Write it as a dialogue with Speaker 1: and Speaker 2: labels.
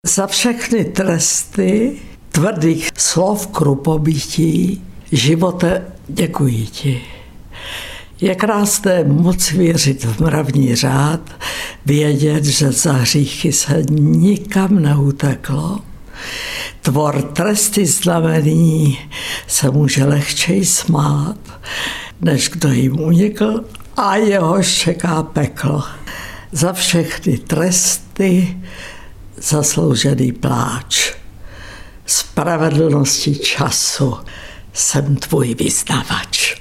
Speaker 1: Za všechny tresty, tvrdých slov krupobytí, živote, děkuji ti. Je krásné moc věřit v mravní řád, vědět, že za hříchy se nikam neuteklo. Tvor tresty znamení se může lehčej smát, než kdo jim unikl a jehož čeká peklo. Za všechny tresty zasloužený pláč. Spravedlnosti času jsem tvůj vyznavač.